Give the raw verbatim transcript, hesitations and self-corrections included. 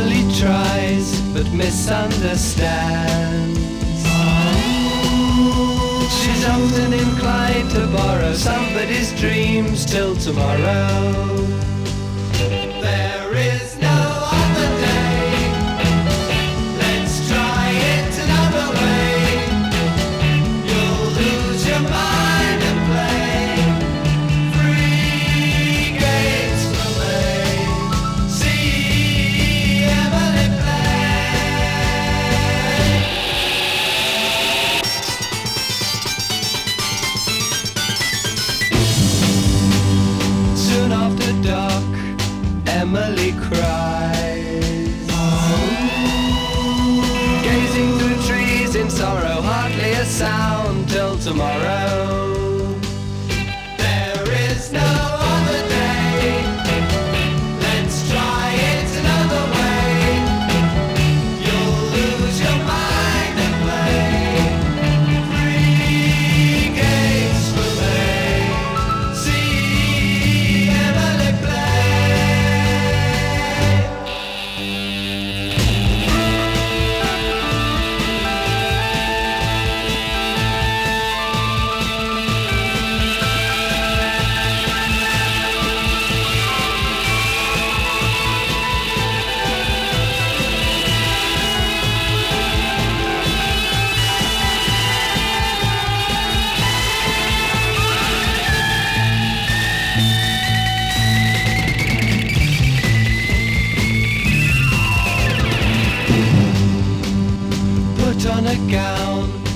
Emily tries but misunderstands. She's often inclined to borrow somebody's dreams till tomorrow. There is no other day. Let's try it another way. You'll lose your mind and play. Free gates for me. See Emily play. Soon after dark, Emily cries, gazing through trees in sorrow, hardly a sound till tomorrow. There is no other day. Let's try it another way. You'll lose your mind and play. Free gates for me. See Emily play. Put on a gown,